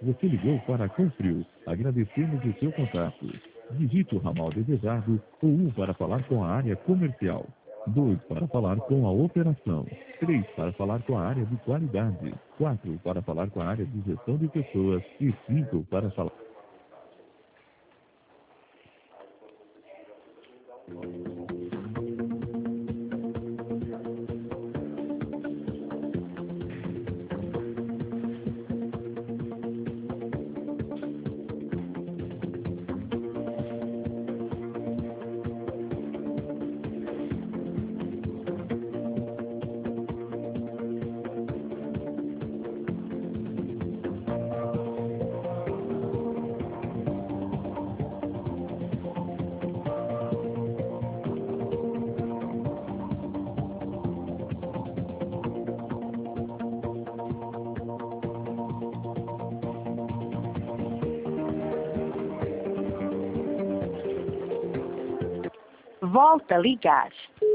Você ligou para a Confrio. Agradecemos o seu contato. Digite o ramal desejado ou 1 para falar com a área comercial. 2 para falar com a operação. 3 para falar com a área de qualidade. 4 para falar com a área de gestão de pessoas. E 5 para falar. Volta a ligar.